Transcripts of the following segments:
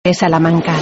de Salamanca.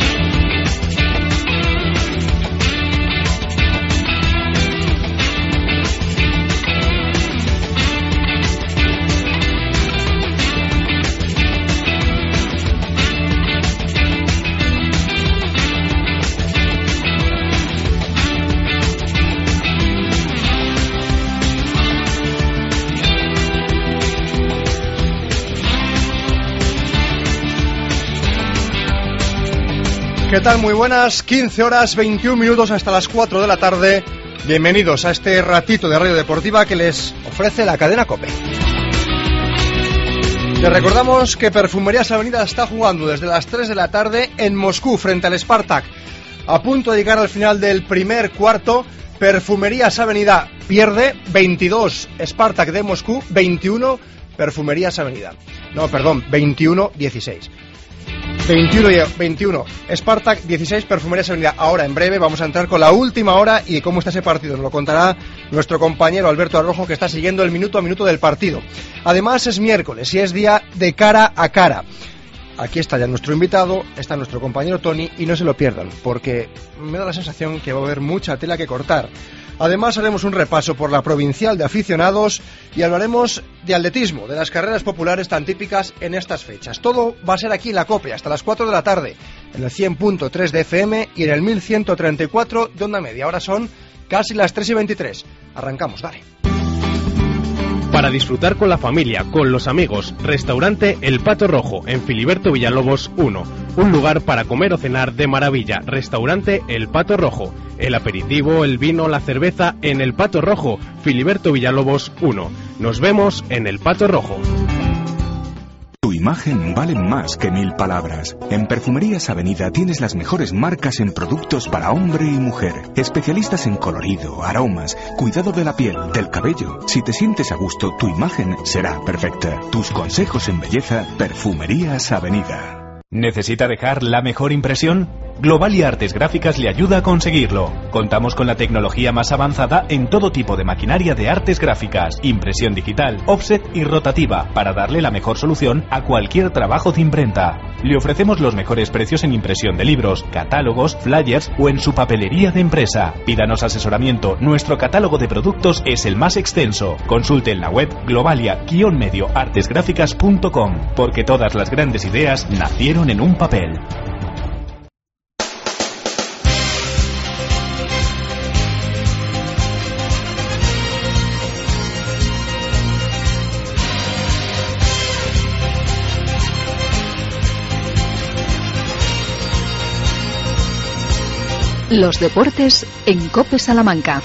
¿Qué tal? Muy buenas, 15 horas 21 minutos hasta las 4 de la tarde. Bienvenidos a este ratito de radio deportiva que les ofrece la cadena COPE. Les recordamos que Perfumerías Avenida está jugando desde las 3 de la tarde en Moscú frente al Spartak. A punto de llegar al final del primer cuarto, Perfumerías Avenida pierde 22, Spartak de Moscú 21, Perfumerías Avenida. No, perdón, 21-16. 21, Spartak 16, Perfumerías Avenida. Ahora, en breve, vamos a entrar con la última hora y cómo está ese partido. Nos lo contará nuestro compañero Alberto Arrojo, que está siguiendo el minuto a minuto del partido. Además, es miércoles y es día de cara a cara. Aquí está ya nuestro invitado, está nuestro compañero Tony, y no se lo pierdan, porque me da la sensación que va a haber mucha tela que cortar. Además, haremos un repaso por la provincial de aficionados y hablaremos de atletismo, de las carreras populares tan típicas en estas fechas. Todo va a ser aquí en la COPE, hasta las 4 de la tarde, en el 100.3 de FM y en el 1134 de onda media. Ahora son casi las 3:23. Arrancamos, dale. Para disfrutar con la familia, con los amigos, restaurante El Pato Rojo, en Filiberto Villalobos 1. Un lugar para comer o cenar de maravilla. Restaurante El Pato Rojo. El aperitivo, el vino, la cerveza en El Pato Rojo, Filiberto Villalobos 1. Nos vemos en El Pato Rojo. Tu imagen vale más que 1000 palabras. En Perfumerías Avenida tienes las mejores marcas en productos para hombre y mujer. Especialistas en colorido, aromas, cuidado de la piel, del cabello. Si te sientes a gusto, tu imagen será perfecta. Tus consejos en belleza, Perfumerías Avenida. ¿Necesita dejar la mejor impresión? Globalia Artes Gráficas le ayuda a conseguirlo. Contamos con la tecnología más avanzada en todo tipo de maquinaria de artes gráficas, impresión digital, offset y rotativa, para darle la mejor solución a cualquier trabajo de imprenta. Le ofrecemos los mejores precios en impresión de libros, catálogos, flyers o en su papelería de empresa. Pídanos asesoramiento, nuestro catálogo de productos es el más extenso. Consulte en la web globalia-artesgráficas.com, porque todas las grandes ideas nacieron en un papel. Los deportes en COPE Salamanca.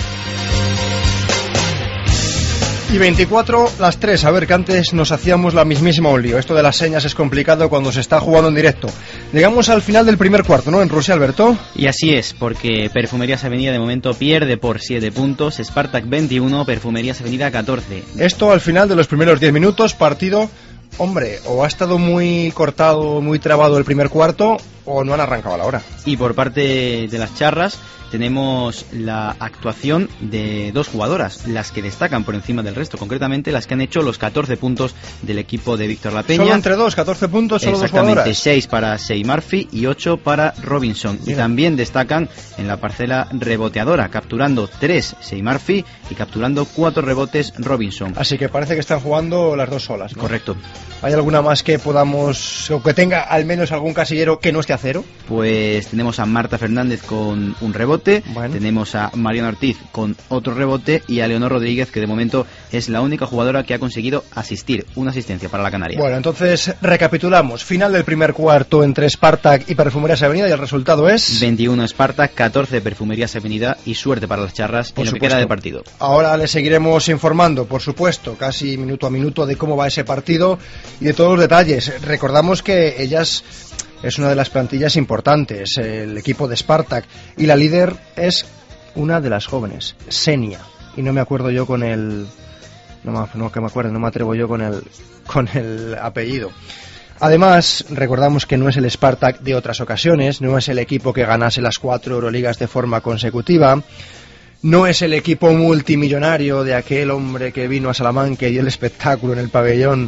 Y 24, las 3, a ver, que antes nos hacíamos la mismísima un lío. Esto de las señas es complicado cuando se está jugando en directo. Llegamos al final del primer cuarto, ¿no? En Rusia, Alberto. Y así es, porque Perfumerías Avenida de momento pierde por 7 puntos, Spartak 21, Perfumerías Avenida 14. Esto al final de los primeros 10 minutos, partido, hombre, o ha estado muy cortado, muy trabado el primer cuarto, o no han arrancado a la hora. Y por parte de las charras tenemos la actuación de dos jugadoras, las que destacan por encima del resto, concretamente las que han hecho los 14 puntos del equipo de Víctor La Peña. Solo entre dos, 14 puntos, solo dos jugadoras. Exactamente, 6 para Sei Murphy y 8 para Robinson. Mira. Y también destacan en la parcela reboteadora, capturando 3 Sei Murphy y capturando 4 rebotes Robinson. Así que parece que están jugando las dos solas, ¿no? Correcto. ¿Hay alguna más que podamos, o que tenga al menos algún casillero que no esté a cero? Pues tenemos a Marta Fernández con un rebote, bueno. Tenemos a Mariana Ortiz con otro rebote y a Leonor Rodríguez, que de momento es la única jugadora que ha conseguido asistir, una asistencia para la Canaria. Bueno, entonces recapitulamos, final del primer cuarto entre Spartak y Perfumerías Avenida, y el resultado es 21 Spartak, 14 Perfumerías Avenida, y suerte para las charras en lo que queda de partido. Ahora les seguiremos informando, por supuesto, casi minuto a minuto, de cómo va ese partido y de todos los detalles. Recordamos que ellas es una de las plantillas importantes, el equipo de Spartak, y la líder es una de las jóvenes, Senia, y no me acuerdo yo con el... no me atrevo yo con el apellido. Además, recordamos que no es el Spartak de otras ocasiones, no es el equipo que ganase las 4 Euroligas de forma consecutiva, no es el equipo multimillonario de aquel hombre que vino a Salamanca y dio el espectáculo en el pabellón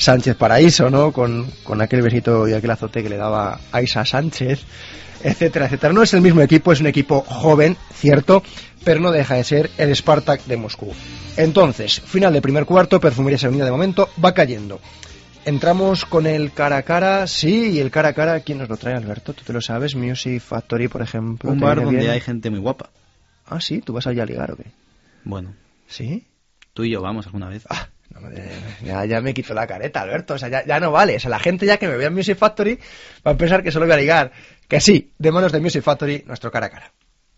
Sánchez Paraíso, ¿no? Con aquel besito y aquel azote que le daba a Isa Sánchez, etcétera, etcétera. No es el mismo equipo, es un equipo joven, cierto, pero no deja de ser el Spartak de Moscú. Entonces, final de primer cuarto, Perfumerías Avenida de momento va cayendo. Entramos con el cara a cara, sí, y el cara a cara, ¿quién nos lo trae, Alberto? ¿Tú te lo sabes? Music Factory, por ejemplo. Un bar donde hay gente muy guapa. Ah, sí, ¿tú vas allá a ligar o qué? Bueno. ¿Sí? Tú y yo vamos alguna vez. Ya me quito la careta, Alberto, o sea, ya no vale. O sea, la gente ya que me vea en Music Factory va a pensar que solo voy a ligar. Que sí, de manos de Music Factory, nuestro cara a cara.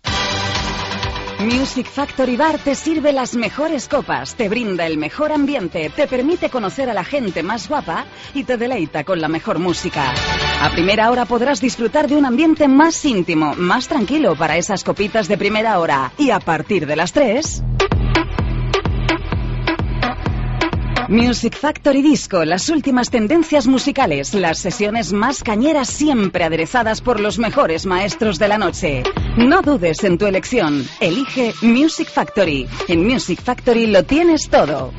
Music Factory Bar te sirve las mejores copas, te brinda el mejor ambiente, te permite conocer a la gente más guapa y te deleita con la mejor música. A primera hora podrás disfrutar de un ambiente más íntimo, más tranquilo para esas copitas de primera hora. Y a partir de las 3... Music Factory Disco, las últimas tendencias musicales, las sesiones más cañeras siempre aderezadas por los mejores maestros de la noche. No dudes en tu elección, elige Music Factory. En Music Factory lo tienes todo.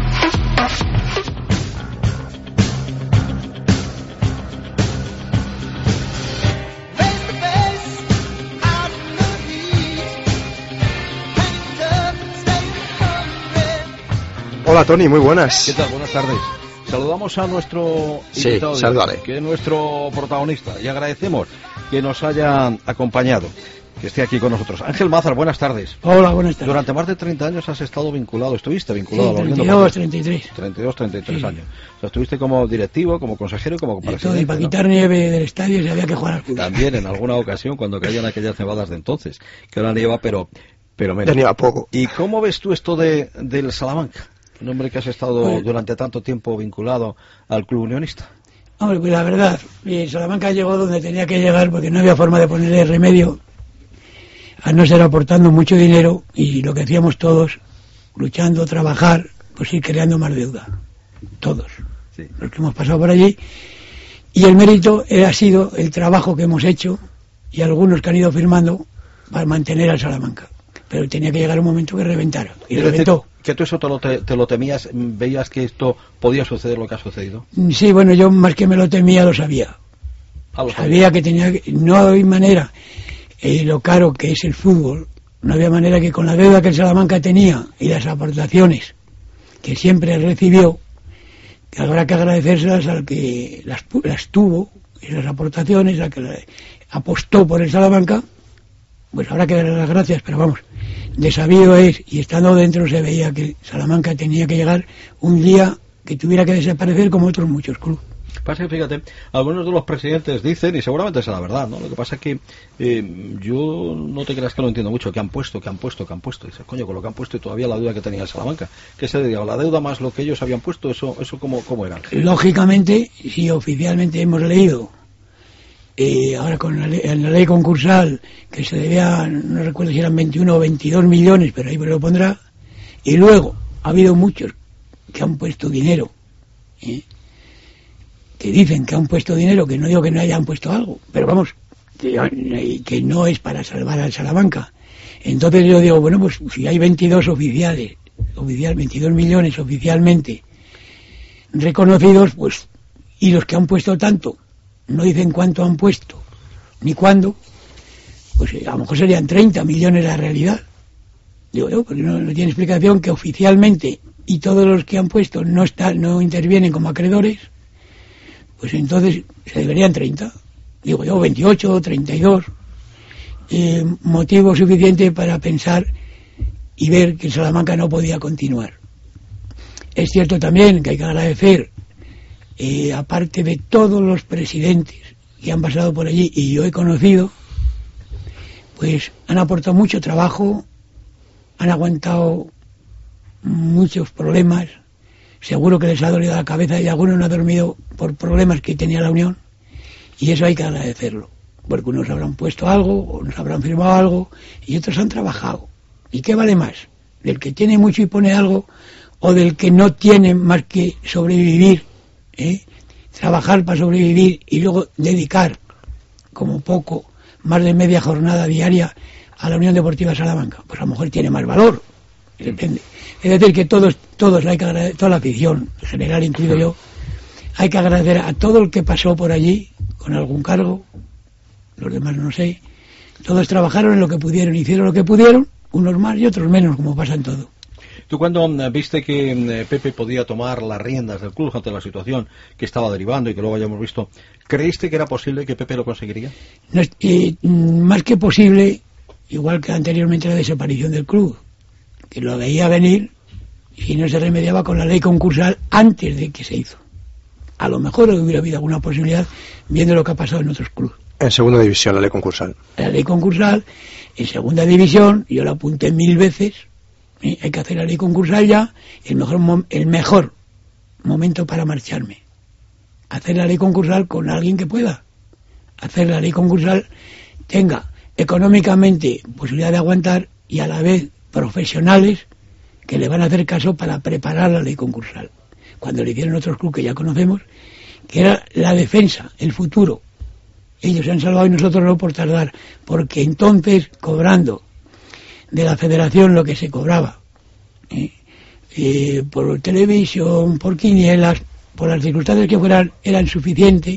Hola Tony, muy buenas. ¿Qué tal? Buenas tardes. Saludamos a nuestro invitado, que es nuestro protagonista, y agradecemos que nos haya acompañado, que esté aquí con nosotros. Ángel Mázar, buenas tardes. Hola, buenas tardes. Durante más de 30 años has estado vinculado, estuviste vinculado a la Unión 32, 33 sí. años. O sea, estuviste como directivo, como consejero, como presidente. Y para quitar nieve del estadio se había que jugar al fútbol. También en alguna ocasión cuando caían aquellas nevadas de entonces, que ahora nieva, pero menos. Ya nieva poco. ¿Y cómo ves tú esto del Salamanca? Un hombre que has estado durante tanto tiempo vinculado al club unionista. Hombre, pues la verdad, Salamanca llegó donde tenía que llegar porque no había forma de ponerle remedio a no ser aportando mucho dinero y lo que hacíamos todos, luchando, trabajar, pues ir creando más deuda. Todos, sí. Los que hemos pasado por allí. Y el mérito ha sido el trabajo que hemos hecho y algunos que han ido firmando para mantener al Salamanca. Pero tenía que llegar un momento que reventara. Y reventó. ¿Que tú eso te lo temías? ¿Veías que esto podía suceder lo que ha sucedido? Sí, bueno, yo más que me lo temía, lo sabía. Sabía que tenía que... No había manera, lo caro que es el fútbol, no había manera que con la deuda que el Salamanca tenía y las aportaciones que siempre recibió, que habrá que agradecérselas al que las tuvo, esas aportaciones, al que apostó por el Salamanca, pues habrá que darle las gracias, pero vamos, de sabido es, y estando dentro se veía que Salamanca tenía que llegar un día que tuviera que desaparecer como otros muchos clubes. Pasa que, fíjate, algunos de los presidentes dicen, y seguramente es la verdad, ¿no? Lo que pasa es que yo no te creas que lo entiendo mucho, que han puesto. Y dices, coño, con lo que han puesto y todavía la deuda que tenía el Salamanca, ¿qué se decía? ¿La deuda más lo que ellos habían puesto? ¿Eso cómo era? Lógicamente, si oficialmente hemos leído ahora con la ley concursal que se debía, no recuerdo si eran 21 o 22 millones, pero ahí me lo pondrá, y luego ha habido muchos que han puesto dinero, que dicen que han puesto dinero, que no digo que no hayan puesto algo, pero vamos, que no es para salvar al Salamanca. Entonces yo digo, bueno, pues si hay 22 22 millones oficialmente reconocidos, pues, y los que han puesto tanto no dicen cuánto han puesto ni cuándo, pues a lo mejor serían 30 millones la realidad. Digo yo, porque no tiene explicación que oficialmente y todos los que han puesto no intervienen como acreedores, pues entonces se deberían 30, digo yo, 28, 32, motivo suficiente para pensar y ver que Salamanca no podía continuar. Es cierto también que hay que agradecer, aparte de todos los presidentes que han pasado por allí y yo he conocido, pues han aportado mucho trabajo, han aguantado muchos problemas, seguro que les ha dolido la cabeza y algunos no han dormido por problemas que tenía la Unión, y eso hay que agradecerlo, porque unos habrán puesto algo, o nos habrán firmado algo, y otros han trabajado. ¿Y qué vale más? ¿Del que tiene mucho y pone algo, o del que no tiene más que sobrevivir, trabajar para sobrevivir y luego dedicar como poco más de media jornada diaria a la Unión Deportiva Salamanca? Pues a lo mejor tiene más valor, depende. Es decir, que todos hay que agradecer, toda la afición en general, incluido yo, hay que agradecer a todo el que pasó por allí con algún cargo, los demás no sé, todos trabajaron en lo que pudieron, hicieron lo que pudieron, unos más y otros menos, como pasa en todo. ¿Tú cuando viste que Pepe podía tomar las riendas del club ante la situación que estaba derivando y que luego hayamos visto, creíste que era posible que Pepe lo conseguiría? No, más que posible, igual que anteriormente la desaparición del club, que lo veía venir y no se remediaba con la ley concursal antes de que se hizo. A lo mejor hubiera habido alguna posibilidad viendo lo que ha pasado en otros clubes. En segunda división, la ley concursal. La ley concursal, en segunda división, yo la apunté 1000 veces, hay que hacer la ley concursal ya, el mejor momento para marcharme. Hacer la ley concursal con alguien que pueda. Hacer la ley concursal, tenga económicamente posibilidad de aguantar y a la vez profesionales que le van a hacer caso para preparar la ley concursal. Cuando le hicieron otros clubes que ya conocemos, que era la defensa, el futuro. Ellos se han salvado y nosotros no por tardar, porque entonces, cobrando de la federación lo que se cobraba, por televisión, por quinielas, por las circunstancias que fueran, eran suficiente,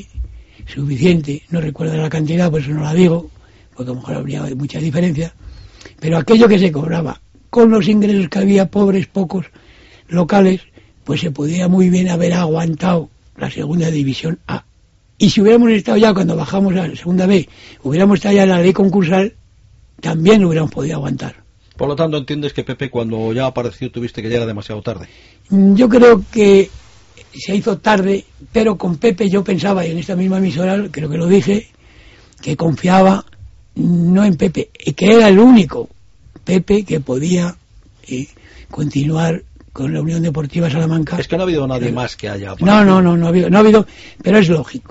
no recuerdo la cantidad, por eso no la digo, porque a lo mejor habría mucha diferencia, pero aquello que se cobraba, con los ingresos que había, pobres, pocos, locales, pues se podía muy bien haber aguantado la segunda división A. Y si hubiéramos estado ya, cuando bajamos a la segunda B, hubiéramos estado ya en la ley concursal, también lo hubiéramos podido aguantar. Por lo tanto, ¿entiendes que Pepe, cuando ya apareció, tuviste que ya era demasiado tarde? Yo creo que se hizo tarde, pero con Pepe yo pensaba, y en esta misma emisora, creo que lo dije, que confiaba no en Pepe, que era el único Pepe que podía continuar con la Unión Deportiva Salamanca. Es que no ha habido nadie más que haya... No ha habido, pero es lógico.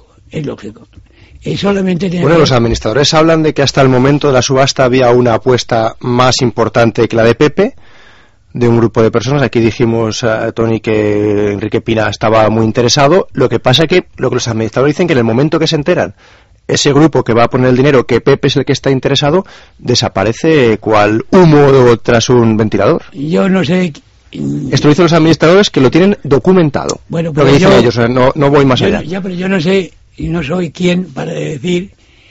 Solamente bueno, los administradores hablan de que hasta el momento de la subasta había una apuesta más importante que la de Pepe, de un grupo de personas. Aquí dijimos a Tony que Enrique Pina estaba muy interesado. Lo que pasa es que lo que los administradores dicen, que en el momento que se enteran, ese grupo que va a poner el dinero, que Pepe es el que está interesado, desaparece cual humo tras un ventilador. Yo no sé... Esto lo dicen los administradores, que lo tienen documentado. Bueno, lo que dicen ellos, no voy más allá. Pero yo no sé, y no soy quien para decir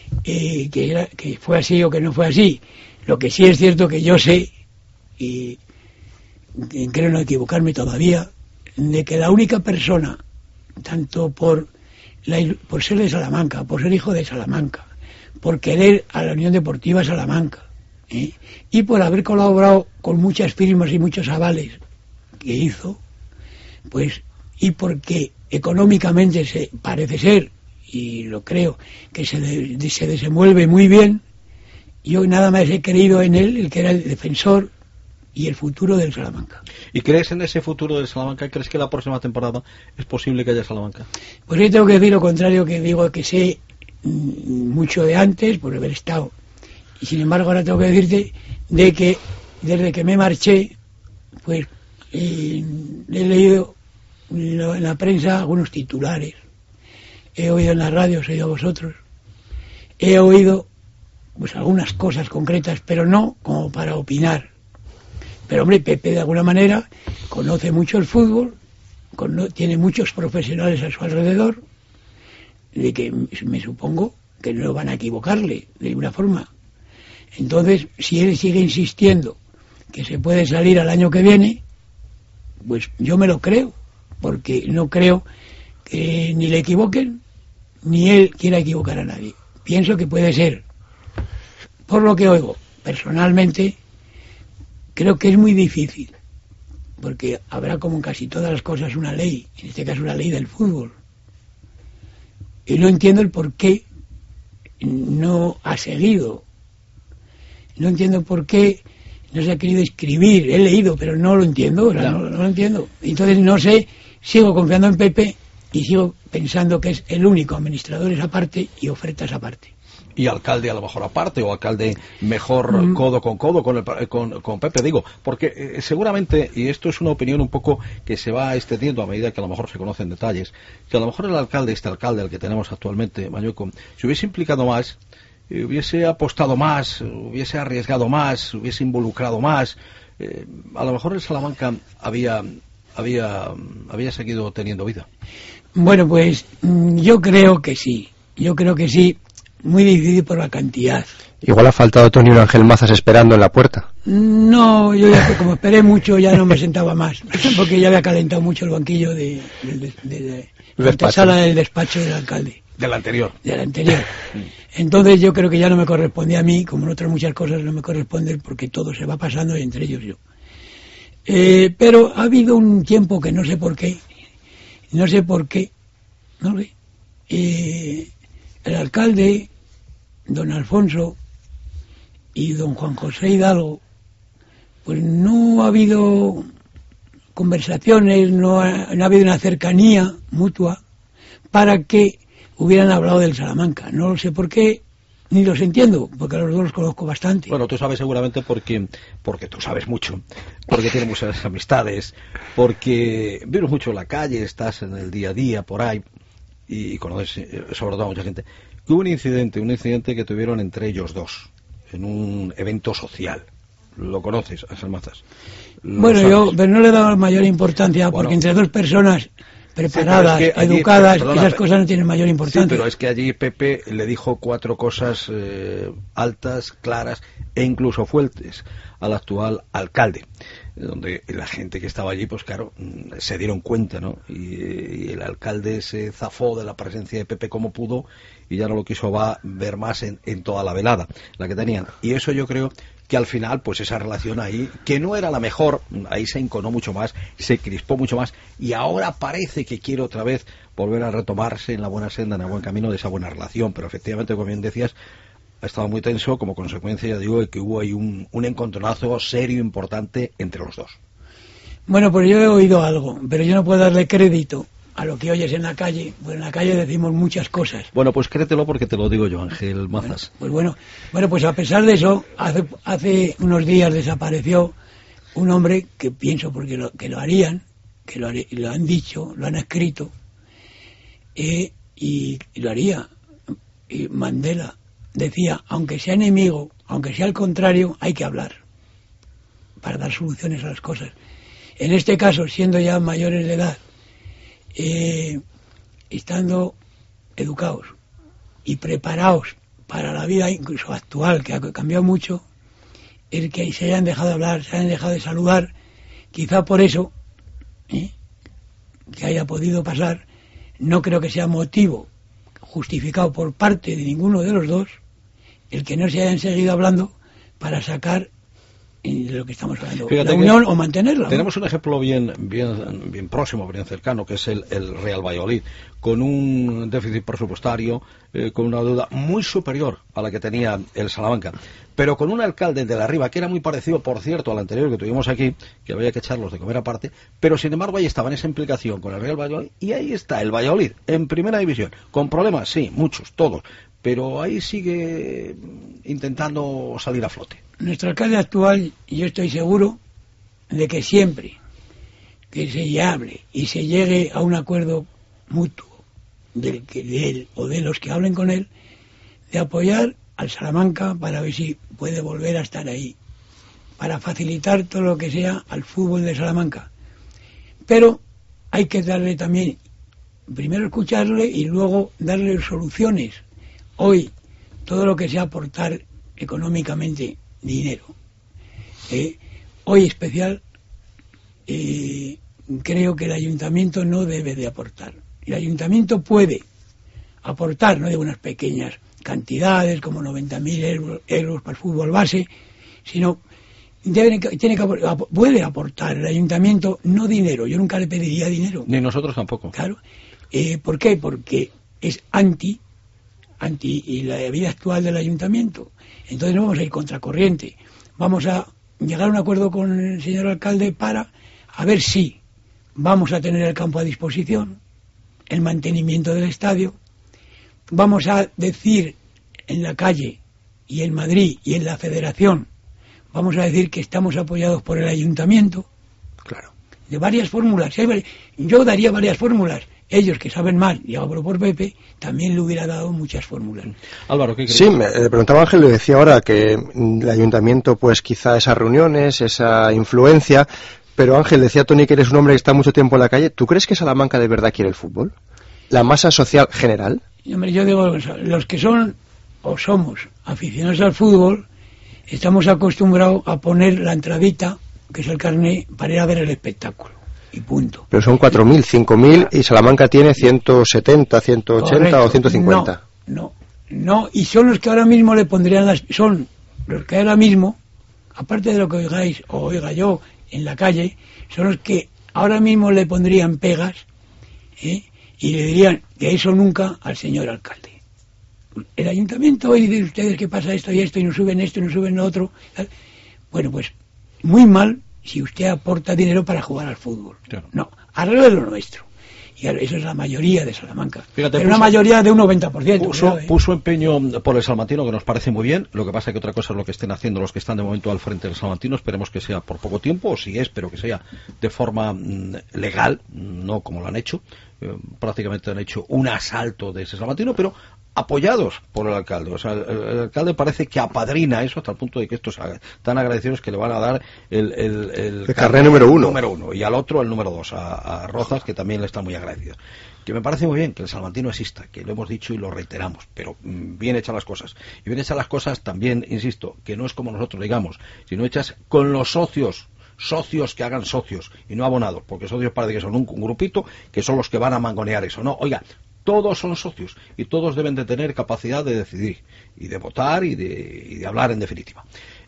que fue así o que no fue así. Lo que sí es cierto que yo sé, y creo no equivocarme todavía, de que la única persona, tanto por ser de Salamanca, por ser hijo de Salamanca, por querer a la Unión Deportiva Salamanca, y por haber colaborado con muchas firmas y muchos avales que hizo, pues, y porque económicamente se parece ser, y lo creo, que se desenvuelve muy bien, yo nada más he creído en él, el que era el defensor y el futuro del Salamanca. ¿Y crees en ese futuro del Salamanca? ¿Crees que la próxima temporada es posible que haya Salamanca? Pues yo tengo que decir lo contrario, que digo que sé mucho de antes, por haber estado. Y sin embargo ahora tengo que decirte de que desde que me marché, pues he leído en la prensa algunos titulares, he oído en la radio, os he oído a vosotros, he oído pues algunas cosas concretas, pero no como para opinar. Pero hombre, Pepe de alguna manera conoce mucho el fútbol, tiene muchos profesionales a su alrededor, de que me supongo que no van a equivocarle de ninguna forma. Entonces, si él sigue insistiendo que se puede salir al año que viene, pues yo me lo creo, porque no creo que ni le equivoquen, ni él quiera equivocar a nadie. Pienso que puede ser. Por lo que oigo, personalmente, creo que es muy difícil, porque habrá, como en casi todas las cosas, una ley, en este caso una ley del fútbol. Y no entiendo el por qué no ha seguido. No entiendo por qué no se ha querido escribir. He leído, pero no lo entiendo. No lo entiendo. Entonces, no sé, sigo confiando en Pepe y sigo pensando que es el único administrador esa parte y oferta esa parte. Y alcalde a lo mejor aparte, o alcalde mejor codo con codo con Pepe, digo, porque seguramente, y esto es una opinión un poco que se va extendiendo a medida que a lo mejor se conocen detalles, que a lo mejor este alcalde, el que tenemos actualmente, Mañueco, se hubiese implicado más, hubiese apostado más, hubiese arriesgado más, hubiese involucrado más, a lo mejor el Salamanca había seguido teniendo vida. Bueno, pues yo creo que sí, muy difícil por la cantidad. Igual ha faltado Tony y Ángel Mazas esperando en la puerta. No, yo ya como esperé mucho ya no me sentaba más, porque ya había calentado mucho el banquillo de la sala del despacho del alcalde. Del anterior. Entonces yo creo que ya no me correspondía a mí, como en otras muchas cosas no me corresponden, porque todo se va pasando y entre ellos yo. Pero ha habido un tiempo que no sé por qué, el alcalde, don Alfonso y don Juan José Hidalgo, pues no ha habido conversaciones, no ha habido una cercanía mutua para que hubieran hablado del Salamanca. No lo sé por qué, ni los entiendo, porque a los dos los conozco bastante. Bueno, tú sabes seguramente porque tú sabes mucho, porque tienes muchas amistades, porque vives mucho en la calle, estás en el día a día por ahí y conoces sobre todo a mucha gente. Que hubo un incidente que tuvieron entre ellos dos en un evento social. ¿Lo conoces, Ángel Mazas? Bueno, pero no le he dado mayor importancia, porque entre dos personas preparadas, sí, educadas, esas cosas no tienen mayor importancia. Sí, pero es que allí Pepe le dijo 4 cosas altas, claras e incluso fuertes al actual alcalde, donde la gente que estaba allí, pues claro, se dieron cuenta, ¿no? Y el alcalde se zafó de la presencia de Pepe como pudo y ya no lo quiso ver más en toda la velada, la que tenían. Y eso yo creo que al final, pues esa relación ahí, que no era la mejor, ahí se enconó mucho más, se crispó mucho más, y ahora parece que quiere otra vez volver a retomarse en la buena senda, en el buen camino de esa buena relación, pero efectivamente, como bien decías, ha estado muy tenso, como consecuencia, ya digo, de que hubo ahí un encontronazo serio, importante, entre los dos. Bueno, pues yo he oído algo, pero yo no puedo darle crédito a lo que oyes en la calle, pues en la calle decimos muchas cosas. Bueno, pues créetelo porque te lo digo yo, Ángel Mazas. Bueno, pues a pesar de eso, hace unos días desapareció un hombre que pienso porque lo harían, lo han dicho, lo han escrito, y lo haría. Y Mandela decía, aunque sea enemigo, aunque sea al contrario, hay que hablar para dar soluciones a las cosas. En este caso, siendo ya mayores de edad, estando educados y preparados para la vida incluso actual, que ha cambiado mucho, el que se hayan dejado de hablar, se hayan dejado de saludar, quizá por eso que haya podido pasar, no creo que sea motivo justificado por parte de ninguno de los dos el que no se hayan seguido hablando para sacar de lo que estamos hablando, fíjate, la unión o mantenerla. Tenemos un ejemplo bien próximo, bien cercano, que es el Real Valladolid, con un déficit presupuestario, con una deuda muy superior a la que tenía el Salamanca, pero con un alcalde de la arriba que era muy parecido, por cierto, al anterior que tuvimos aquí, que había que echarlos de comer aparte, pero sin embargo ahí estaba en esa implicación con el Real Valladolid, y ahí está el Valladolid, en primera división, con problemas, sí, muchos, todos, pero ahí sigue intentando salir a flote. Nuestro alcalde actual, yo estoy seguro de que siempre que se hable y se llegue a un acuerdo mutuo de él o de los que hablen con él, de apoyar al Salamanca para ver si puede volver a estar ahí, para facilitar todo lo que sea al fútbol de Salamanca. Pero hay que darle también, primero escucharle y luego darle soluciones. Hoy, todo lo que sea aportar económicamente dinero. Hoy especial, creo que el ayuntamiento no debe de aportar. El ayuntamiento puede aportar, no de unas pequeñas cantidades como 90.000 euros para el fútbol base, sino puede aportar el ayuntamiento, no dinero. Yo nunca le pediría dinero. Ni nosotros tampoco. Claro. ¿Por qué? Porque es anti y la vida actual del ayuntamiento. Entonces no vamos a ir contracorriente. Vamos a llegar a un acuerdo con el señor alcalde para a ver si vamos a tener el campo a disposición, el mantenimiento del estadio, vamos a decir en la calle y en Madrid y en la federación, vamos a decir que estamos apoyados por el ayuntamiento. Claro. De varias fórmulas. Yo daría varias fórmulas. Ellos que saben más, y hablo por Pepe, también le hubiera dado muchas fórmulas. Álvaro, ¿qué crees? Sí, me preguntaba Ángel, le decía ahora que el ayuntamiento, pues quizá esas reuniones, esa influencia, pero Ángel, decía Tony que eres un hombre que está mucho tiempo en la calle. ¿Tú crees que Salamanca de verdad quiere el fútbol? la masa social general? Hombre, yo digo, los que son o somos aficionados al fútbol, estamos acostumbrados a poner la entradita, que es el carné, para ir a ver el espectáculo. Y punto. Pero son 4.000, 5.000 y Salamanca tiene 170, 180 correcto. O 150. No, y son los que ahora mismo le pondrían son los que ahora mismo, aparte de lo que oigáis o oiga yo en la calle, son los que ahora mismo le pondrían pegas y le dirían que eso nunca al señor alcalde. El ayuntamiento hoy dice ustedes que pasa esto y esto y no suben esto y no suben lo otro. Bueno, pues muy mal si usted aporta dinero para jugar al fútbol. Claro. No, arregle lo nuestro. Y eso es la mayoría de Salamanca. Fíjate, pero una mayoría de un 90%. Puso empeño por el salmantino, que nos parece muy bien. Lo que pasa es que otra cosa es lo que estén haciendo los que están de momento al frente del salmantino. Esperemos que sea por poco tiempo, o si es, pero que sea de forma legal, no como lo han hecho. Prácticamente han hecho un asalto de ese salmantino, pero apoyados por el alcalde. O sea, el alcalde parece que apadrina eso hasta el punto de que estos tan agradecidos que le van a dar el carnet número uno y al otro el número 2 a Rozas, que también le está muy agradecido. Que me parece muy bien que el salmantino exista, que lo hemos dicho y lo reiteramos, pero bien hechas las cosas. Y bien hechas las cosas también, insisto, que no es como nosotros digamos, sino hechas con los socios que hagan socios y no abonados, porque socios parece que son un grupito que son los que van a mangonear eso. No, oiga, todos son socios y todos deben de tener capacidad de decidir y de votar y de hablar en definitiva.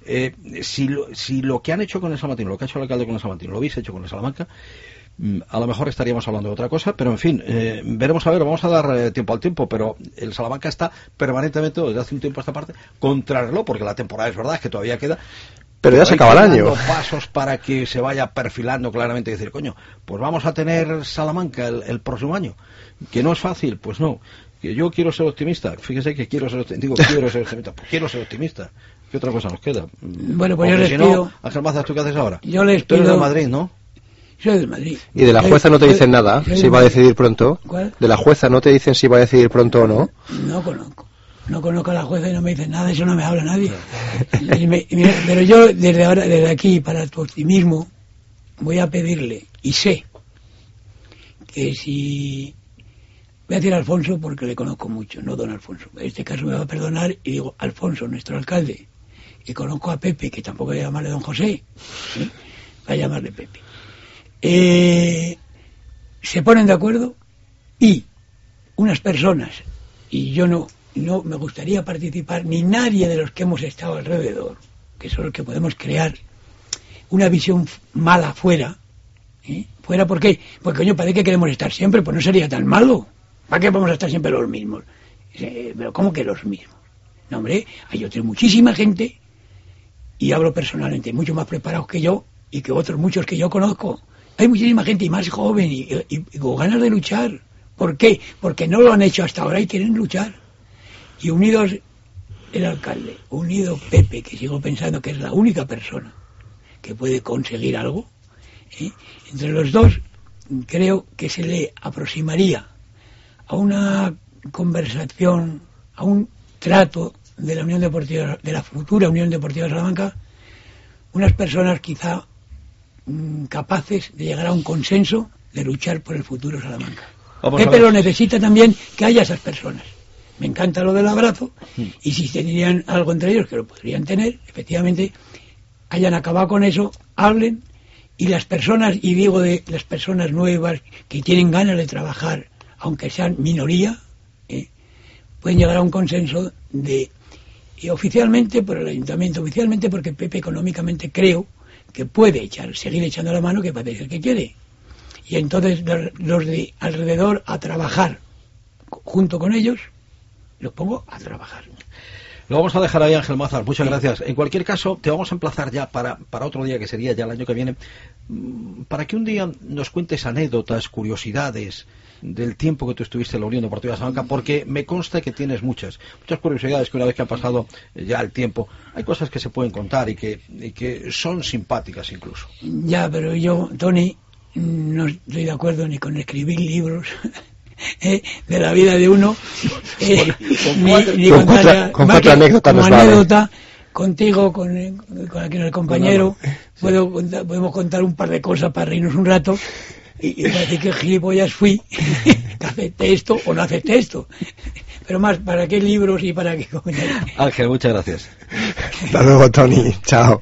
Si lo que han hecho con el salmantino, lo que ha hecho el alcalde con el salmantino, lo habéis hecho con el Salamanca, a lo mejor estaríamos hablando de otra cosa, pero en fin, veremos a ver, vamos a dar tiempo al tiempo, pero el Salamanca está permanentemente, desde hace un tiempo a esta parte, contra el reloj, porque la temporada es verdad que todavía queda. Pero ya se acaba el año. Pasos para que se vaya perfilando claramente y decir, coño, pues vamos a tener Salamanca el próximo año. Que no es fácil, pues no. Que yo quiero ser optimista. Fíjese que quiero ser optimista. Pues quiero ser optimista. ¿Qué otra cosa nos queda? Bueno, pues yo les pido... No, Ángel Mazas, ¿tú qué haces ahora? Yo les pido... Tú eres de Madrid, ¿no? Soy de Madrid. ¿Y de la jueza no te dicen nada? ¿Si va a decidir pronto? ¿Cuál? ¿De la jueza no te dicen si va a decidir pronto o no? No conozco. No conozco a la jueza y no me dicen nada, eso no me habla nadie. Pero yo desde ahora, desde aquí, para tu optimismo, voy a pedirle, y sé, que si... Voy a decir Alfonso porque le conozco mucho, no don Alfonso. En este caso me va a perdonar y digo Alfonso, nuestro alcalde. Y conozco a Pepe, que tampoco voy a llamarle don José, voy a llamarle Pepe. Se ponen de acuerdo y unas personas, y yo no me gustaría participar, ni nadie de los que hemos estado alrededor, que son los que podemos crear una visión mala fuera. ¿Fuera por qué? Porque coño, parece que queremos estar siempre, pues no sería tan malo. ¿Para qué vamos a estar siempre los mismos? Pero ¿cómo que los mismos? No, hombre, hay otra muchísima gente, y hablo personalmente, mucho más preparados que yo, y que otros muchos que yo conozco. Hay muchísima gente y más joven y con ganas de luchar. ¿Por qué? Porque no lo han hecho hasta ahora y quieren luchar. Y unidos el alcalde, unido Pepe, que sigo pensando que es la única persona que puede conseguir algo, entre los dos creo que se le aproximaría a una conversación, a un trato de la Unión Deportiva, de la futura Unión Deportiva de Salamanca, unas personas quizá capaces de llegar a un consenso de luchar por el futuro Salamanca. Pepe lo necesita también, que haya esas personas. Me encanta lo del abrazo, y si tendrían algo entre ellos, que lo podrían tener, efectivamente, hayan acabado con eso, hablen, y las personas, y digo de las personas nuevas que tienen ganas de trabajar, aunque sean minoría, pueden llegar a un consenso y oficialmente por el ayuntamiento, oficialmente porque Pepe económicamente creo que puede seguir echando la mano, que parece el que quiere. Y entonces los de alrededor a trabajar junto con ellos, los pongo a trabajar. Lo vamos a dejar ahí, Ángel Mazas, muchas gracias. En cualquier caso, te vamos a emplazar ya para otro día, que sería ya el año que viene, para que un día nos cuentes anécdotas, curiosidades del tiempo que tú estuviste en la Unión Deportiva de Salamanca, porque me consta que tienes muchas curiosidades, que una vez que ha pasado ya el tiempo, hay cosas que se pueden contar y que son simpáticas incluso. Ya, pero yo, Tony, no estoy de acuerdo ni con escribir libros de la vida de uno, ni contar cuatro anécdotas como anécdota contigo, con el compañero, podemos contar un par de cosas para reírnos un rato, Y iba a decir que gilipollas fui, que acepté esto o no acepté esto. Pero más, ¿para qué libros y para qué comentarios? Ángel, muchas gracias. Hasta luego, Tony. Chao.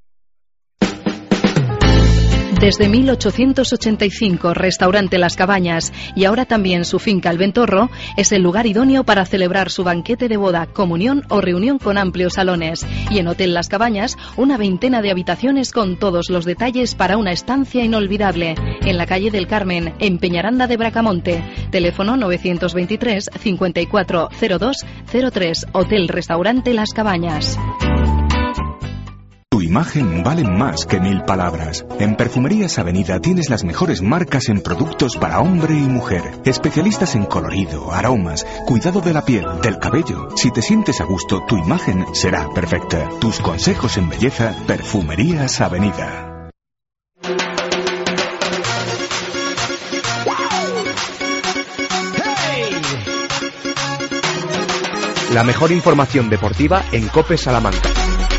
Desde 1885, Restaurante Las Cabañas y ahora también su finca El Ventorro es el lugar idóneo para celebrar su banquete de boda, comunión o reunión con amplios salones. Y en Hotel Las Cabañas, una veintena de habitaciones con todos los detalles para una estancia inolvidable. En la calle del Carmen, en Peñaranda de Bracamonte. Teléfono 923 540203. Hotel Restaurante Las Cabañas. Tu imagen vale más que 1000 palabras. En Perfumerías Avenida tienes las mejores marcas en productos para hombre y mujer. Especialistas en colorido, aromas, cuidado de la piel, del cabello. Si te sientes a gusto, tu imagen será perfecta. Tus consejos en belleza, Perfumerías Avenida. La mejor información deportiva en COPE Salamanca.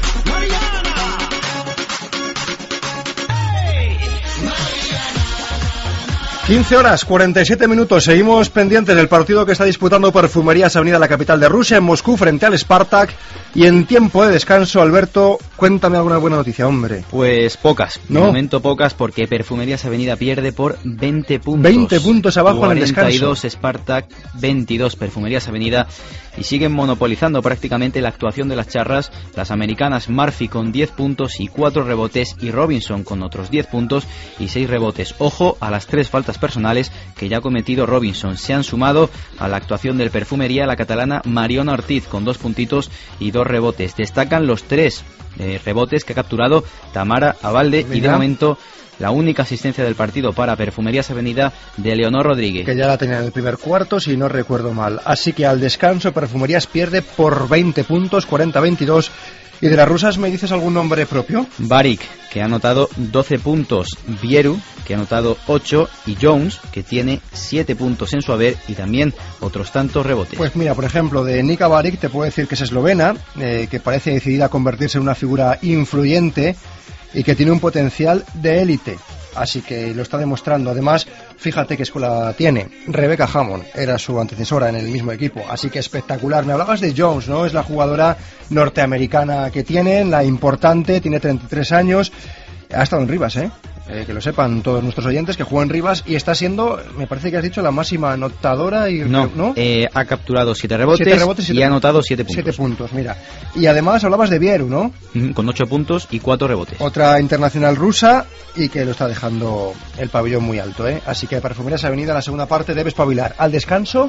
15 horas, 47 minutos. Seguimos pendientes del partido que está disputando Perfumerías Avenida, la capital de Rusia, en Moscú, frente al Spartak. Y en tiempo de descanso, Alberto, cuéntame alguna buena noticia, hombre. Pues pocas, ¿no? De momento pocas, porque Perfumerías Avenida pierde por 20 puntos. 20 puntos abajo en el descanso. 42 Spartak, 22 Perfumerías Avenida. Y siguen monopolizando prácticamente la actuación de las charras. Las americanas Murphy con 10 puntos y 4 rebotes, y Robinson con otros 10 puntos y 6 rebotes. Ojo a las 3 faltas personales que ya ha cometido Robinson. Se han sumado a la actuación del Perfumería la catalana Mariona Ortiz con 2 puntitos y 2 rebotes. Destacan los 3 rebotes que ha capturado Tamara Abalde. Y de momento la única asistencia del partido para Perfumerías Avenida de Leonor Rodríguez, que ya la tenía en el primer cuarto, si no recuerdo mal. Así que al descanso Perfumerías pierde por 20 puntos, 40-22. ¿Y de las rusas me dices algún nombre propio? Barik, que ha anotado 12 puntos, Vieru, que ha anotado 8, y Jones, que tiene 7 puntos en su haber y también otros tantos rebotes. Pues mira, por ejemplo, de Nika Barik te puedo decir que es eslovena, que parece decidida a convertirse en una figura influyente y que tiene un potencial de élite. Así que lo está demostrando. Además, fíjate qué escuela tiene. Rebecca Hammond era su antecesora en el mismo equipo. Así que espectacular. Me hablabas de Jones, ¿no? Es la jugadora norteamericana que tienen, la importante, tiene 33 años. Ha estado en Rivas, que lo sepan todos nuestros oyentes, que juega en Rivas y está siendo, me parece que has dicho, la máxima anotadora. ¿No? Ha capturado 7 rebotes, y ha anotado 7 puntos. 7 puntos, mira. Y además hablabas de Vieru, ¿no? Con 8 puntos y 4 rebotes. Otra internacional rusa y que lo está dejando el pabellón muy alto, Así que Perfumerías Avenida, la segunda parte, debe espabilar. Al descanso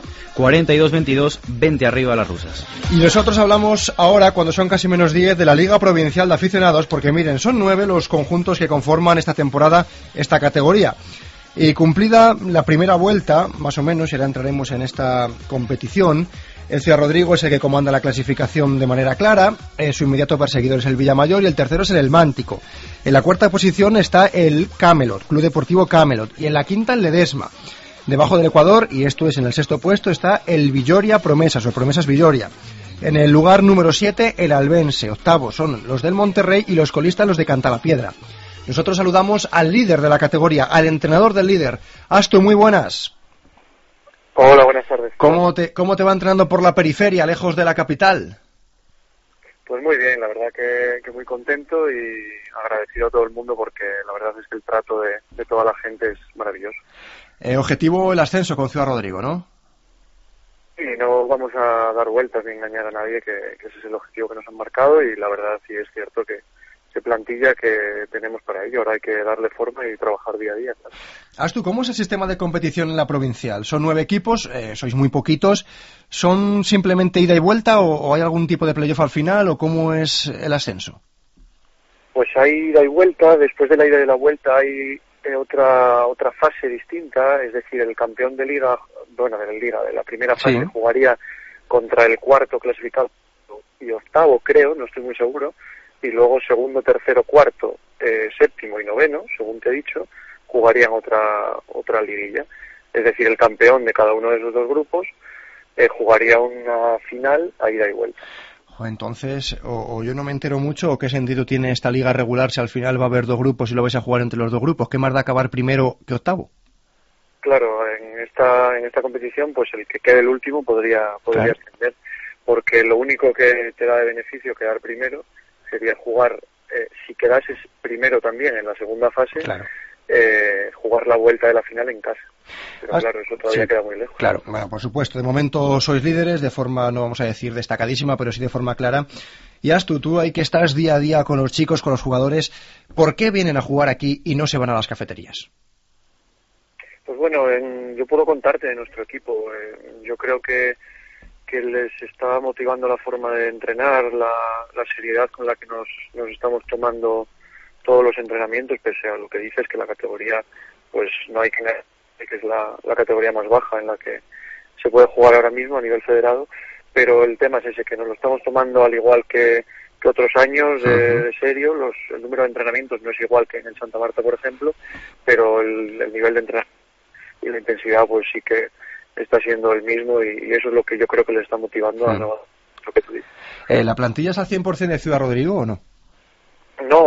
42-22, 20 arriba las rusas. Y nosotros hablamos ahora, cuando son casi menos 10, de la Liga Provincial de Aficionados, porque miren, son 9 los conjuntos que conforman esta temporada, esta categoría. Y cumplida la primera vuelta, más o menos, y ahora entraremos en esta competición, el Ciudad Rodrigo es el que comanda la clasificación de manera clara, su inmediato perseguidor es el Villamayor y el tercero es el Mántico. En la cuarta posición está el Camelot, Club Deportivo Camelot, y en la quinta el Ledesma. Debajo del Ecuador, y esto es en el sexto puesto, está el Villoria Promesas, o Promesas Villoria. En el lugar número 7, el Albense. Octavo son los del Monterrey y los colistas los de Cantalapiedra. Nosotros saludamos al líder de la categoría, al entrenador del líder. Astu, muy buenas. Hola, buenas tardes. ¿Cómo te va entrenando por la periferia, lejos de la capital? Pues muy bien, la verdad que muy contento y agradecido a todo el mundo porque la verdad es que el trato de toda la gente es maravilloso. Objetivo el ascenso con Ciudad Rodrigo, ¿no? Y no vamos a dar vueltas ni engañar a nadie, que ese es el objetivo que nos han marcado y la verdad sí es cierto que plantilla que tenemos para ello. Ahora hay que darle forma y trabajar día a día. Claro. Astu, ¿cómo es el sistema de competición en la provincial? ¿Son 9 equipos? Sois muy poquitos. ¿Son simplemente ida y vuelta o hay algún tipo de playoff al final o cómo es el ascenso? Pues hay ida y vuelta. Después de la ida y la vuelta hay otra fase distinta, es decir, el campeón de liga, de la primera fase, sí, jugaría contra el cuarto clasificado y octavo, creo, no estoy muy seguro, y luego segundo, tercero, cuarto, séptimo y noveno, según te he dicho, jugarían otra liguilla. Es decir, el campeón de cada uno de esos dos grupos jugaría una final a ida y vuelta. Entonces, o yo no me entero mucho, o qué sentido tiene esta liga regular si al final va a haber dos grupos y lo vais a jugar entre los dos grupos. ¿Qué más da acabar primero que octavo? claro, en esta competición, pues el que quede el último podría ascender, porque lo único que te da de beneficio quedar primero sería jugar, si quedases primero también en la segunda fase, jugar la vuelta de la final en casa. Pero claro, eso todavía queda muy lejos. Claro, bueno, por supuesto. De momento sois líderes de forma, no vamos a decir destacadísima, pero sí de forma clara. Y Astu, tú ahí que estás día a día con los chicos, con los jugadores, ¿por qué vienen a jugar aquí y no se van a las cafeterías? Pues bueno, yo puedo contarte de nuestro equipo. Yo creo que les está motivando la forma de entrenar, la seriedad con la que nos estamos tomando todos los entrenamientos, pese a lo que dices, que la categoría, pues no hay que engañar, que es la categoría más baja en la que se puede jugar ahora mismo a nivel federado, pero el tema es ese, que nos lo estamos tomando al igual que otros años de serio. El número de entrenamientos no es igual que en el Santa Marta, por ejemplo, pero el nivel de entrenamiento y la intensidad pues sí que está siendo el mismo, y eso es lo que yo creo que les está motivando a lo que tú dices. ¿La plantilla es al 100% de Ciudad Rodrigo o no? No.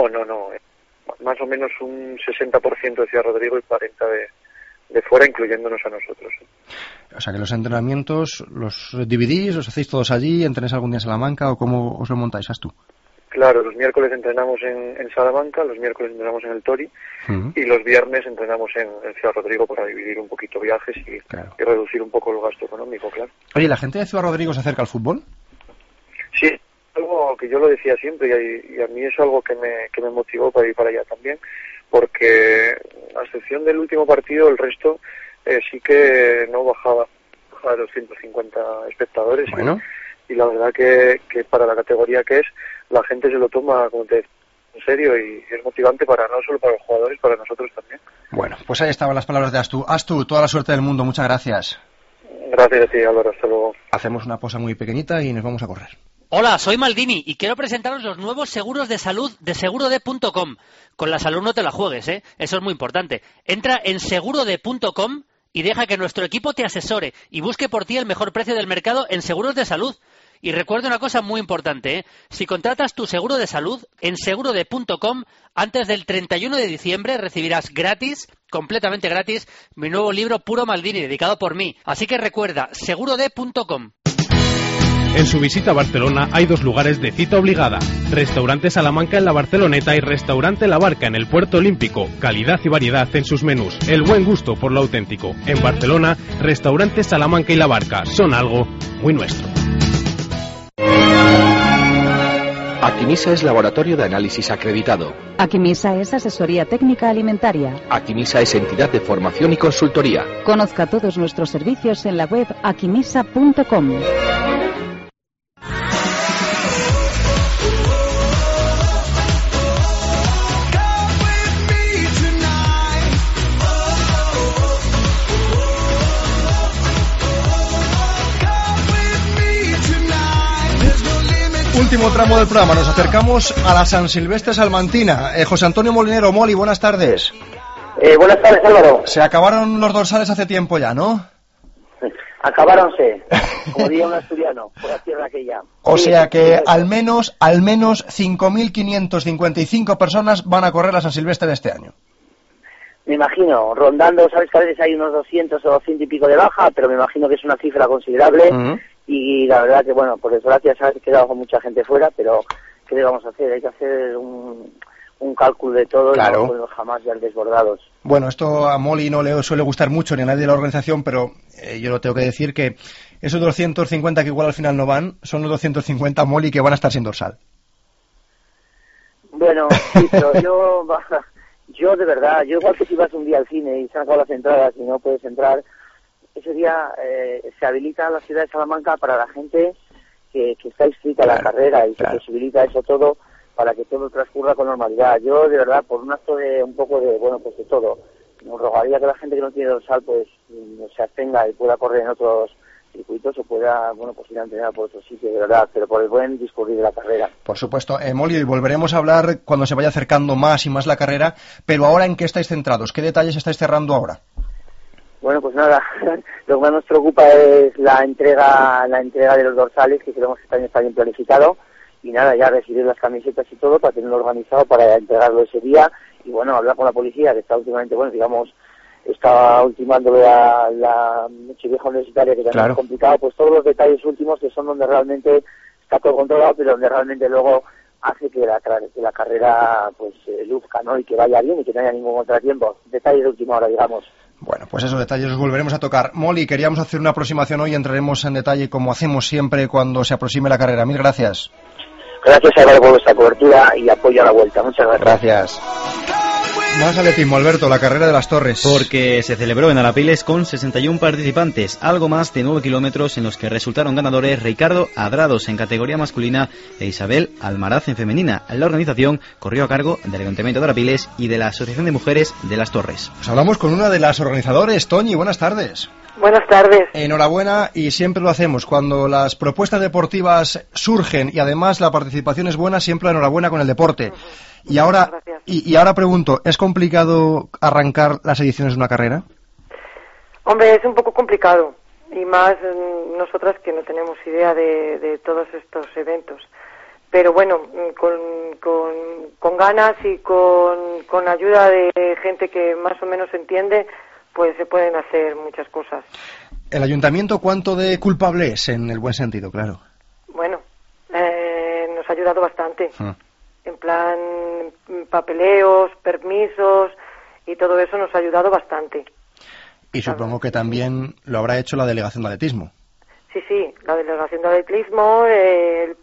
Más o menos un 60% de Ciudad Rodrigo y 40% de fuera, incluyéndonos a nosotros. O sea que los entrenamientos los dividís, los hacéis todos allí, entrenáis algún día en Salamanca, o cómo os lo montáis, Astu. Claro, los miércoles entrenamos en Salamanca, los miércoles entrenamos en el Tori, y los viernes entrenamos en Ciudad Rodrigo para dividir un poquito viajes y reducir un poco el gasto económico, claro. Oye, ¿la gente de Ciudad Rodrigo se acerca al fútbol? Sí, algo que yo lo decía siempre, y a mí es algo que me motivó para ir para allá también, porque a excepción del último partido, el resto sí que no bajaba de los 150 espectadores. Bueno. Y la verdad que para la categoría que es, la gente se lo toma, como te decía, en serio, y es motivante no solo para los jugadores, para nosotros también. Bueno, pues ahí estaban las palabras de Astu. Astu, toda la suerte del mundo, muchas gracias. Gracias a ti, Álvaro, hasta luego. Hacemos una pausa muy pequeñita y nos vamos a correr. Hola, soy Maldini y quiero presentaros los nuevos seguros de salud de segurode.com. Con la salud no te la juegues, eso es muy importante. Entra en segurode.com y deja que nuestro equipo te asesore y busque por ti el mejor precio del mercado en seguros de salud. Y recuerda una cosa muy importante, si contratas tu seguro de salud en segurode.com, antes del 31 de diciembre recibirás gratis, completamente gratis, mi nuevo libro Puro Maldini, dedicado por mí. Así que recuerda, segurode.com. En su visita a Barcelona hay dos lugares de cita obligada: Restaurante Salamanca en la Barceloneta y Restaurante La Barca en el Puerto Olímpico. Calidad y variedad en sus menús, el buen gusto por lo auténtico. En Barcelona, Restaurante Salamanca y La Barca son algo muy nuestro. Aquimisa es laboratorio de análisis acreditado. Aquimisa es asesoría técnica alimentaria. Aquimisa es entidad de formación y consultoría. Conozca todos nuestros servicios en la web aquimisa.com. Último tramo del programa, nos acercamos a la San Silvestre Salmantina. José Antonio Molinero, Moli, buenas tardes. Buenas tardes, Álvaro. Se acabaron los dorsales hace tiempo ya, ¿no? Acabáronse, como diría un asturiano, por la tierra aquella. O sea que al menos 5.555 personas van a correr la San Silvestre este año. Me imagino, rondando, sabes que a veces hay unos 200 o 200 y pico de baja, pero me imagino que es una cifra considerable. Y la verdad que, bueno, por desgracia se ha quedado mucha gente fuera, pero ¿qué le vamos a hacer? Hay que hacer un cálculo de todo, claro. Y no podemos jamás ya desbordados. Bueno, esto a Moli no le suele gustar mucho ni a nadie de la organización, pero yo lo tengo que decir que esos 250 que igual al final no van, son los 250 Moli que van a estar sin dorsal. Bueno, sí, pero yo de verdad, yo igual que si vas un día al cine y se han acabado las entradas y no puedes entrar, ese día se habilita la ciudad de Salamanca para la gente que está inscrita a la carrera, y se posibilita eso todo para que todo transcurra con normalidad. Yo, de verdad, por un acto de un poco de, bueno, pues de todo, nos rogaría que la gente que no tiene dorsal pues se abstenga y pueda correr en otros circuitos o pueda, bueno, pues ir a entrenar por otro sitio, de verdad, pero por el buen discurrir de la carrera. Por supuesto. Moli, volveremos a hablar cuando se vaya acercando más y más la carrera, pero ahora, ¿en qué estáis centrados? ¿Qué detalles estáis cerrando ahora? Bueno, pues nada, lo que más nos preocupa es la entrega de los dorsales, que creemos que este año está bien planificado, y nada, ya recibir las camisetas y todo para tenerlo organizado para entregarlo ese día, y bueno, hablar con la policía, que está últimamente, bueno, digamos, estaba ultimando la Nochevieja Universitaria, que también es complicado, pues todos los detalles últimos que son donde realmente está todo controlado, pero donde realmente luego hace que la carrera pues luzca, ¿no? Y que vaya bien y que no haya ningún contratiempo. Detalles de última hora, digamos. Bueno, pues esos detalles los volveremos a tocar. Molly, queríamos hacer una aproximación hoy, entraremos en detalle como hacemos siempre cuando se aproxime la carrera. Mil gracias. Gracias, Álvaro, por vuestra cobertura y apoyo a la vuelta. Muchas gracias. Gracias. Más atletismo, Alberto, la carrera de las Torres. Porque se celebró en Arapiles con 61 participantes, algo más de 9 kilómetros en los que resultaron ganadores Ricardo Adrados en categoría masculina e Isabel Almaraz en femenina. La organización corrió a cargo del Ayuntamiento de Arapiles y de la Asociación de Mujeres de las Torres. Pues hablamos con una de las organizadores, Toñi, buenas tardes. Buenas tardes. Enhorabuena, y siempre lo hacemos. Cuando las propuestas deportivas surgen y además la participación es buena, siempre enhorabuena con el deporte. Y ahora, ahora pregunto, ¿es complicado arrancar las ediciones de una carrera? Hombre, es un poco complicado, y más nosotras que no tenemos idea de todos estos eventos. Pero bueno, con ganas y con ayuda de gente que más o menos entiende, pues se pueden hacer muchas cosas. ¿El ayuntamiento cuánto de culpable es, en el buen sentido, claro? Bueno, nos ha ayudado bastante. En plan, papeleos, permisos y todo eso nos ha ayudado bastante. Y supongo que también lo habrá hecho la delegación de atletismo. Sí, la delegación de atletismo, el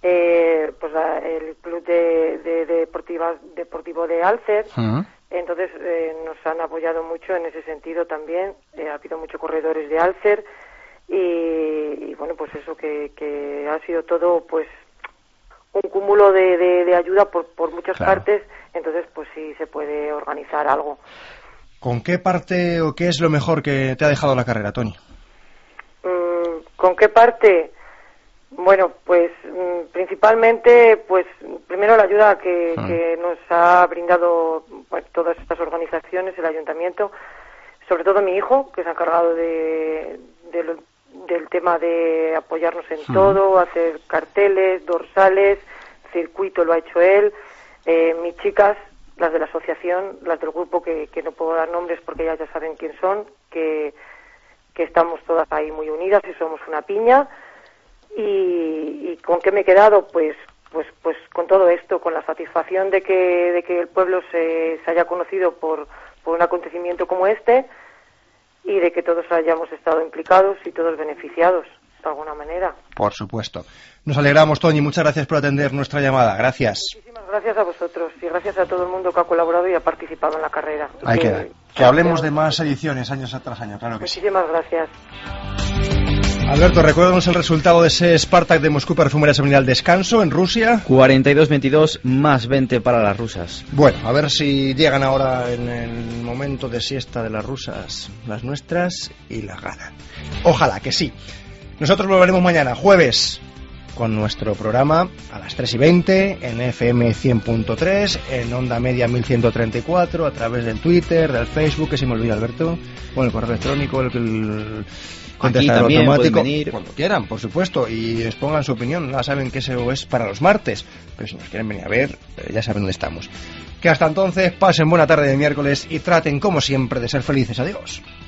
club deportivo de Alcer. Entonces nos han apoyado mucho en ese sentido también. Ha habido muchos corredores de Alcer y bueno, pues eso que ha sido todo pues un cúmulo de ayuda por muchas partes. Entonces pues sí se puede organizar algo. ¿Con qué parte o qué es lo mejor que te ha dejado la carrera, Tony? ¿Con qué parte? Bueno, pues principalmente, pues primero la ayuda que nos ha brindado todas estas organizaciones, el ayuntamiento, sobre todo mi hijo, que se ha encargado del tema de apoyarnos en todo, hacer carteles, dorsales, circuito lo ha hecho él, mis chicas, las de la asociación, las del grupo que no puedo dar nombres porque ellas ya saben quién son, que estamos todas ahí muy unidas y somos una piña. ¿Y con qué me he quedado? Pues con todo esto, con la satisfacción de que el pueblo se haya conocido por un acontecimiento como este y de que todos hayamos estado implicados y todos beneficiados de alguna manera. Por supuesto. Nos alegramos, Toñi. Muchas gracias por atender nuestra llamada. Gracias. Muchísimas gracias a vosotros y gracias a todo el mundo que ha colaborado y ha participado en la carrera. Ahí queda. Que hablemos de más ediciones años tras año, claro que sí. Muchísimas gracias. Alberto, recuérdanos el resultado de ese Spartak de Moscú Perfumería Seminal descanso en Rusia. 42-22 más 20 para las rusas. Bueno, a ver si llegan ahora en el momento de siesta de las rusas, las nuestras, y las ganan. Ojalá que sí. Nosotros volveremos mañana, jueves, con nuestro programa a las 3:20 en FM 100.3, en Onda Media 1134, a través del Twitter, del Facebook, que se me olvida, Alberto, bueno, el correo electrónico, el contestador automático, cuando quieran, por supuesto, y expongan su opinión. Ya saben que eso es para los martes, pero si nos quieren venir a ver, ya saben dónde estamos. Que hasta entonces pasen buena tarde de miércoles y traten, como siempre, de ser felices. Adiós.